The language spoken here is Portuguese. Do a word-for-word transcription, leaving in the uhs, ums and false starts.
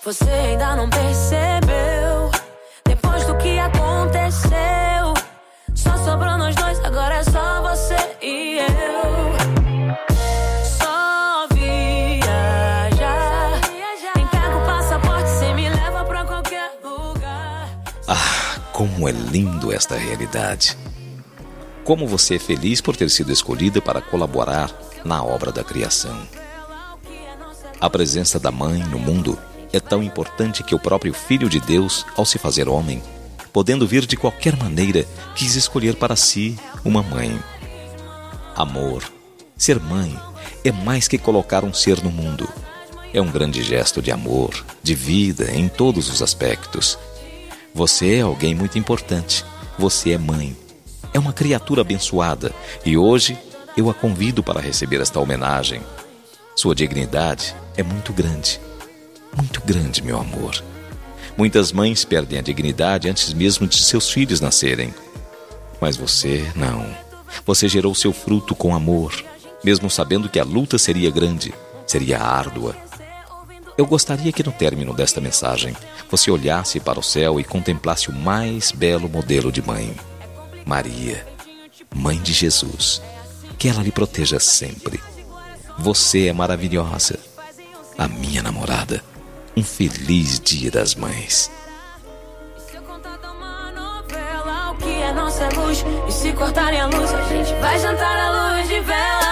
Você ainda não percebeu, depois do que aconteceu, só sobrou nós dois, agora é só você e eu. Só viajar, nem pega o passaporte, cê me leva pra qualquer lugar. Ah, como é lindo esta realidade. Como você é feliz por ter sido escolhida para colaborar na obra da criação. A presença da mãe no mundo é tão importante que o próprio Filho de Deus, ao se fazer homem, podendo vir de qualquer maneira, quis escolher para si uma mãe. Amor, ser mãe, é mais que colocar um ser no mundo. É um grande gesto de amor, de vida, em todos os aspectos. Você é alguém muito importante. Você é mãe. É uma criatura abençoada e hoje eu a convido para receber esta homenagem. Sua dignidade é muito grande. Muito grande, meu amor. Muitas mães perdem a dignidade antes mesmo de seus filhos nascerem. Mas você, não. Você gerou seu fruto com amor, mesmo sabendo que a luta seria grande, seria árdua. Eu gostaria que no término desta mensagem você olhasse para o céu e contemplasse o mais belo modelo de mãe. Maria, mãe de Jesus. Que ela lhe proteja sempre. Você é maravilhosa. A minha namorada. Um feliz Dia das Mães. E se eu contar uma novela, o que é nossa luz? E se cortarem a luz, a gente vai jantar à luz de vela.